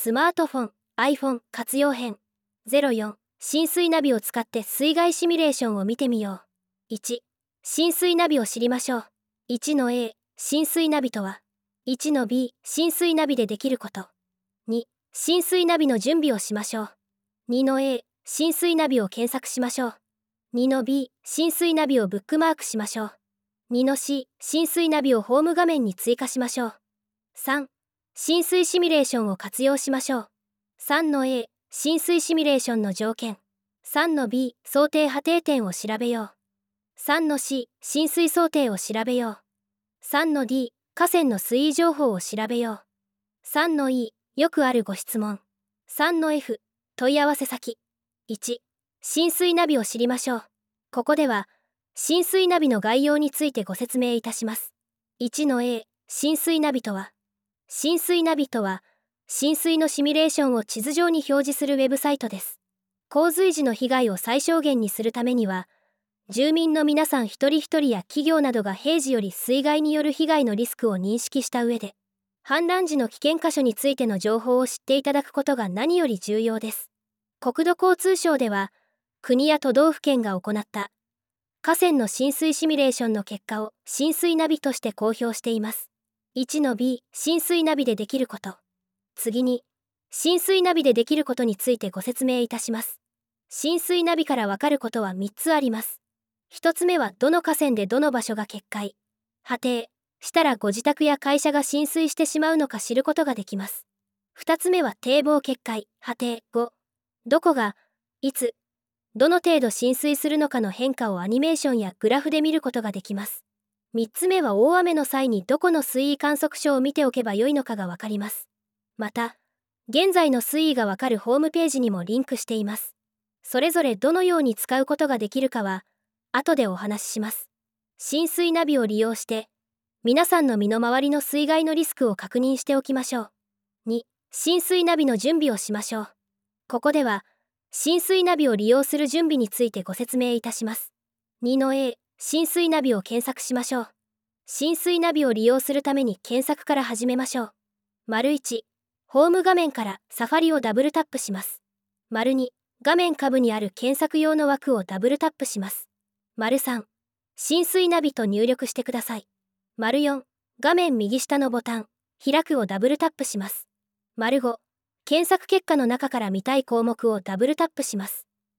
スマートフォン、iPhone 活用編。04、浸水ナビを使って水害シミュレーションを見てみよう。1、浸水ナビを知りましょう。1の A、浸水ナビとは。1の B、浸水ナビでできること。2、浸水ナビの準備をしましょう。2の A、浸水ナビを検索しましょう。2の B、浸水ナビをブックマークしましょう。2の C、浸水ナビをホーム画面に追加しましょう。3、浸水シミュレーションを活用しましょう。3の A、浸水シミュレーションの条件。3の B、想定波定点を調べよう。3の C、浸水想定を調べよう。3の D、河川の水位情報を調べよう。3の E、よくあるご質問。3の F、問い合わせ先。1、浸水ナビを知りましょう。ここでは、浸水ナビの概要についてご説明いたします。1の A、浸水ナビとは。浸水ナビとは、浸水のシミュレーションを地図上に表示するウェブサイトです。洪水時の被害を最小限にするためには、住民の皆さん一人一人や企業などが平時より水害による被害のリスクを認識した上で、氾濫時の危険箇所についての情報を知っていただくことが何より重要です。国土交通省では、国や都道府県が行った河川の浸水シミュレーションの結果を浸水ナビとして公表しています。1の B、浸水ナビでできること。次に、浸水ナビでできることについてご説明いたします。浸水ナビからわかることは3つあります。1つ目はどの河川でどの場所が決壊、波定したらご自宅や会社が浸水してしまうのか知ることができます。2つ目は堤防決壊、波定後、どこが、いつ、どの程度浸水するのかの変化をアニメーションやグラフで見ることができます。3つ目は大雨の際にどこの水位観測所を見ておけばよいのかがわかります。また、現在の水位がわかるホームページにもリンクしています。それぞれどのように使うことができるかは、後でお話しします。浸水ナビを利用して、皆さんの身の回りの水害のリスクを確認しておきましょう。2、浸水ナビの準備をしましょう。ここでは、浸水ナビを利用する準備についてご説明いたします。2の A、浸水ナビを検索しましょう。浸水ナビを利用するために検索から始めましょう。1、ホーム画面からサファリをダブルタップします。2、画面下部にある検索用の枠をダブルタップします。3、浸水ナビと入力してください。4、画面右下のボタン、開くをダブルタップします。5、検索結果の中から見たい項目をダブルタップします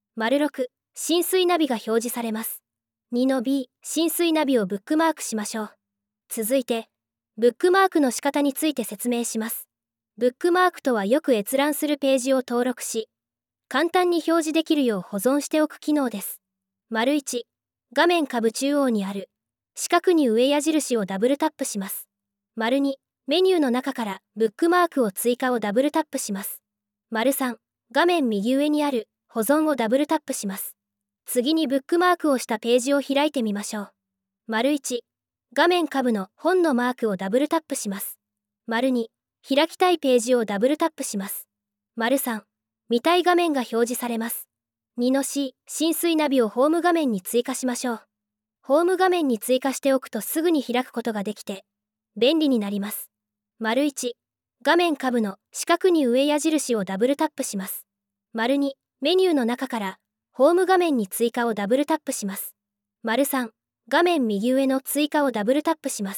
。6、浸水ナビが表示されます。2の B、浸水ナビをブックマークしましょう。続いて、ブックマークの仕方について説明します。ブックマークとはよく閲覧するページを登録し、簡単に表示できるよう保存しておく機能です。1、画面下部中央にある四角に上矢印をダブルタップします。2、メニューの中からブックマークを追加をダブルタップします。3、画面右上にある保存をダブルタップします。次にブックマークをしたページを開いてみましょう。1、画面下部の本のマークをダブルタップします。2、開きたいページをダブルタップします。3、見たい画面が表示されます。2の C、浸水ナビをホーム画面に追加しましょう。ホーム画面に追加しておくとすぐに開くことができて、便利になります。1、画面下部の四角に上矢印をダブルタップします。2、メニューの中からホーム画面に追加をダブルタップします。3、画面右上の追加をダブルタップします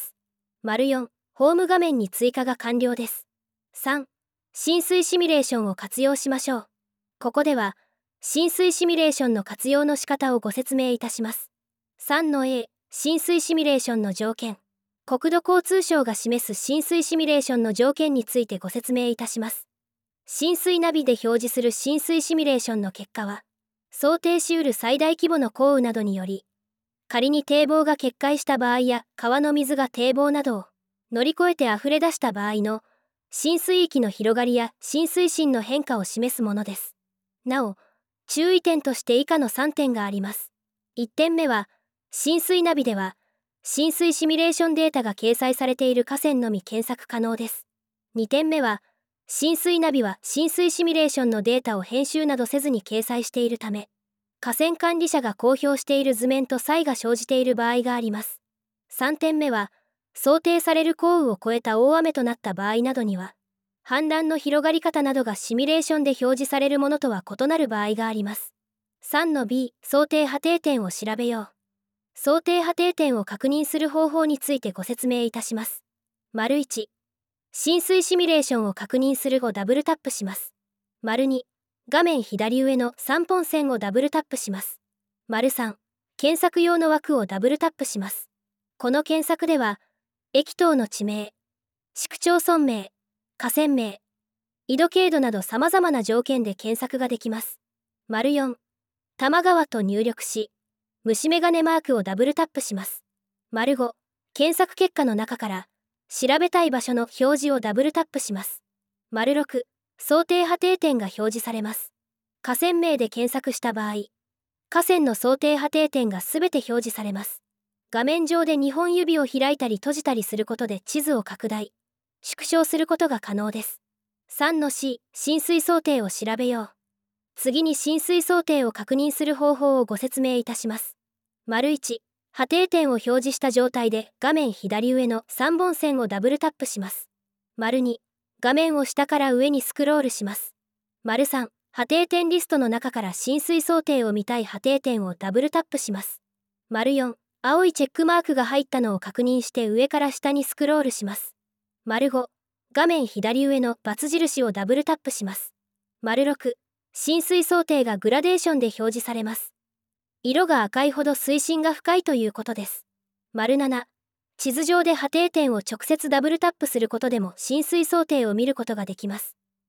。4、ホーム画面に追加が完了です。3、浸水シミュレーションを活用しましょう。ここでは、浸水シミュレーションの活用の仕方をご説明いたします。3の A、浸水シミュレーションの条件。国土交通省が示す浸水シミュレーションの条件についてご説明いたします。浸水ナビで表示する浸水シミュレーションの結果は、想定しうる最大規模の降雨などにより、仮に堤防が決壊した場合や川の水が堤防などを乗り越えて溢れ出した場合の浸水域の広がりや浸水深の変化を示すものです。なお、注意点として以下の3点があります。1点目は、浸水ナビでは、浸水シミュレーションデータが掲載されている河川のみ検索可能です。2点目は、浸水ナビは浸水シミュレーションのデータを編集などせずに掲載しているため、河川管理者が公表している図面と差異が生じている場合があります。3点目は、想定される降雨を超えた大雨となった場合などには、 氾濫の広がり方などがシミュレーションで表示されるものとは異なる場合があります。3-B、想定波定点を調べよう。想定波定点を確認する方法についてご説明いたします。1、浸水シミュレーションを確認するをダブルタップします。2、画面左上の3本線をダブルタップします。3、検索用の枠をダブルタップします。この検索では、駅等の地名、市区町村名、河川名、緯度経度など様々な条件で検索ができます。4、多摩川と入力し、虫眼鏡マークをダブルタップします。5、検索結果の中から、調べたい場所の表示をダブルタップします。6、想定波定点が表示されます。河川名で検索した場合、河川の想定波定点がすべて表示されます。画面上で2本指を開いたり閉じたりすることで地図を拡大、縮小することが可能です。3-C、浸水想定を調べよう。次に浸水想定を確認する方法をご説明いたします。1、波定点を表示した状態で画面左上の3本線をダブルタップします。2、画面を下から上にスクロールします。3、波定点リストの中から浸水想定を見たい波定点をダブルタップします。4、青いチェックマークが入ったのを確認して上から下にスクロールします。5、画面左上の×印をダブルタップします。6、浸水想定がグラデーションで表示されます。色が赤いほど水深が深いということです。7、地図上で波定点を直接ダブルタップすることでも浸水想定を見ることができます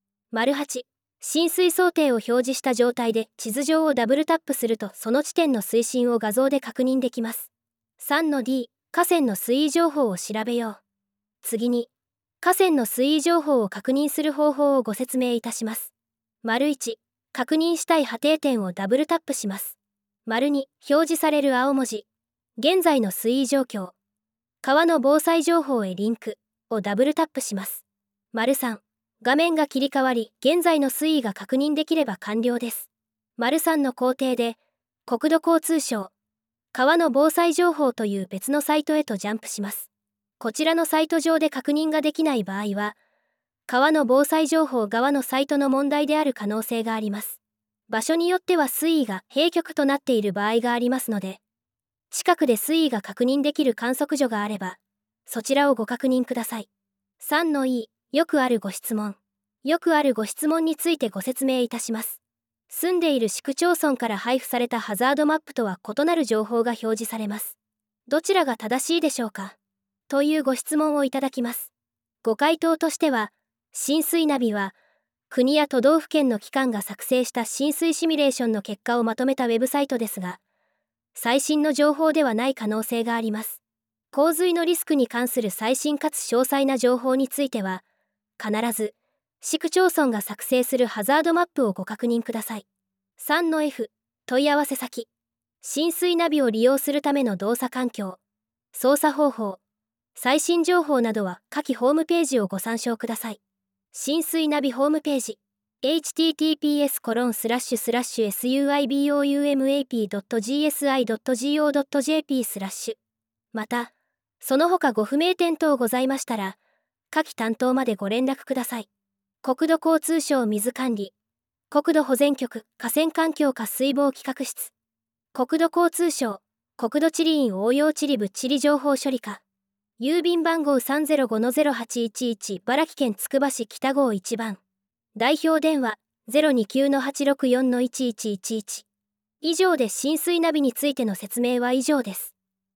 。8、浸水想定を表示した状態で地図上をダブルタップするとその地点の水深を画像で確認できます。3-D、河川の水位情報を調べよう。次に、河川の水位情報を確認する方法をご説明いたします。1、確認したい波定点をダブルタップします。2、表示される青文字、現在の水位状況、川の防災情報へリンクをダブルタップします。3、画面が切り替わり、現在の水位が確認できれば完了です。3の工程で、国土交通省、川の防災情報という別のサイトへとジャンプします。こちらのサイト上で確認ができない場合は、川の防災情報側のサイトの問題である可能性があります。場所によっては水位が閉局となっている場合がありますので、近くで水位が確認できる観測所があれば、そちらをご確認ください。3-E、よくあるご質問。よくあるご質問についてご説明いたします。住んでいる市区町村から配布されたハザードマップとは異なる情報が表示されます。どちらが正しいでしょうかというご質問をいただきます。ご回答としては、浸水ナビは、国や都道府県の機関が作成した浸水シミュレーションの結果をまとめたウェブサイトですが、最新の情報ではない可能性があります。洪水のリスクに関する最新かつ詳細な情報については、必ず、市区町村が作成するハザードマップをご確認ください。3-F、問い合わせ先。浸水ナビを利用するための動作環境、操作方法、最新情報などは下記ホームページをご参照ください。浸水ナビホームページ https://suiboumap.gsi.go.jp/ また、その他ご不明点等ございましたら、下記担当までご連絡ください。国土交通省水管理、国土保全局河川環境下水防企画室、国土交通省、国土地理院応用地理部地理情報処理課、郵便番号305-0811茨城県つくば市北郷1番。代表電話 029-864-1111。以上で浸水ナビについての説明は以上です。